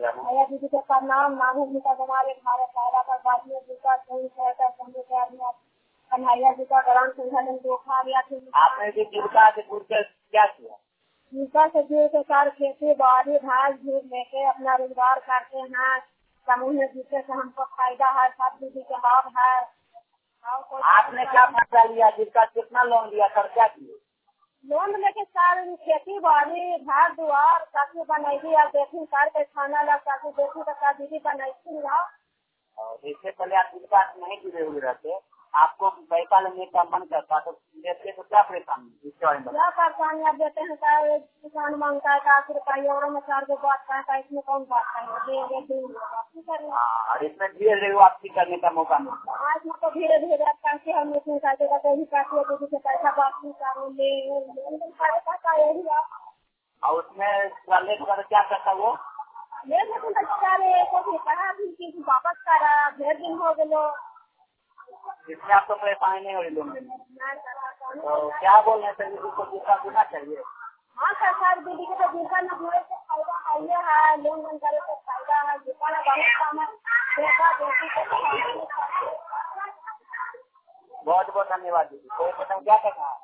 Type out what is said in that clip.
भैया दीदी का नाम मांगू जी का हमारे भारत सारा का भारतीय जी का सही सहता समझ कन्हैया जी का ग्राम संगठन देखा गया था। आपने भी जीविका से जुड़ कर क्या किया? जीविका से जुड़ के सारे खेती बाड़ी भाग झूठ लेके अपना रोजगार करते हैं। समूह में जीते से हमको फायदा है, सब दीदी के लाभ है। आपने क्या फायदा लिया? जीविका कितना लोन लिया, खर्चा किए? लोन लेके सारे खेती बाड़ी घर द्वार काफी बनाई और देखी करके खाना लग काफी देखी तो दीदी बनाई। और इससे पहले आप जीविका से नहीं जुड़े हुए रहते, आपको पैसा लेने का मन करता तो देते तो क्या परेशानी? क्या परेशानी आप देते हैं? किसान मांगता है 10 रुपया और में 4 को बात करता है, इसमें कौन बात करेंगे? और इसमें धीरे धीरे वापसी करने का मौका मिलता है। आज में तो धीरे धीरे करके हम लोग काटेगा तो ही काटिए तो पैसा वापसी करेंगे यही आप। और उसमें क्या करता वो ले लेकिन वापस करा ढेर दिन हो गए, इसमें आपको परेशानी नहीं हो रही लोन लेने? तो क्या बोलना चाहिए जिसको जीविका देना चाहिए? हाँ सरकार दीदी के तो जीविका न जुड़े से फायदा है, लोन लोन करे तो फायदा है, जीविका न बहुत बहुत धन्यवाद दीदी। कोई क्या करना है?